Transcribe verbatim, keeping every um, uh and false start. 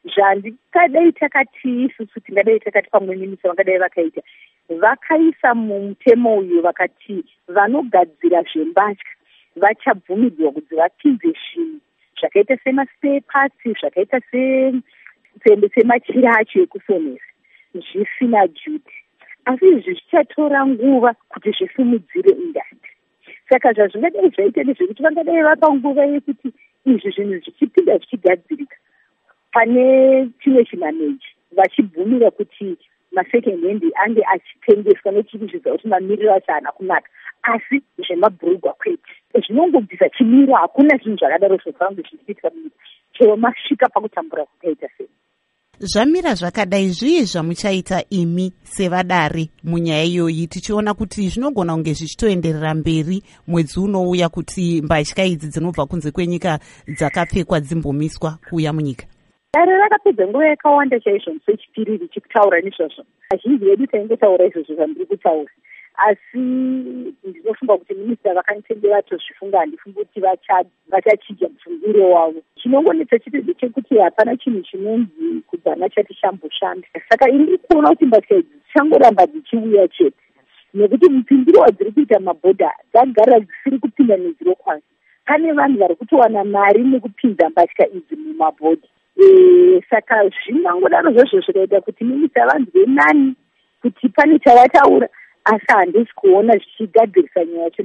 zvandikadai takati isusu tingadai takati pamwe minisa vangadai vakaita vakaisa mumutemo uyu vakati vanogadzira zvembatya vachabvumidzwa kuti vapinze zvinhu zvakaita semaspare parts zvakaita semachira acho ekusonesa zvisina juti. Asi izvi zvichatora nguva kuti zvisimudzire industry. Saka zvazvingadai zvaita nezvekuti vangadai vapa nguva yekuti izvi zvinhu zvichipinda zvichigadzirika pane chimwe chimaneji vachibvumira kuti masecond hand ange achitengeswa nechikuchidza kuti mamiriro acho haana kunaka, asi zvemabhurugwa kwete zvinongobvisa chimiro. Hakuna zvinhu zvakadaro zvofange zvichiitwa chero masvika pakutambura kukaita sei. Zvamira zvakadai zvii zvamuchaita imi sevadare munyaya iyoyi, tichiona kuti zvinogona kunge zvichitoenderera mberi mwedzi unouya kuti mbatya idzi dzinobva kunze kwenyika dzakapfekwa dzimbomiswa kuuya munyika? Dare rakapedza nguva yakawanda chaizvo musi wechipiri richitaura nezvazvo. Azhinji vedu taingotaura izvozvo zvandiri kutaura, asi ndinofunga kuti minista vakantenge vatozvifunga. Handifungi kuti vachachija mufungiro wavo. Chinongonetsa chitezo chekuti hapana chinhu chinonzi kudzana chati chamboshanda. Saka iri kuona kuti mbatya idzi dzichangoramba dzichiuya chete, nekuti mupindiro wadziri kuita mabhodha dzagara dzisiri kupinda neziro kwazvo. Pane vanhu vari kutowana mari nekupinza mbatya idzi mumabhodha. E, saka zvingangodaro zvozvo zvikaita kuti minisa vanzwe nani kuti pane chavataura, asi handisi kuona zvichigadzirisa nyaya yacho.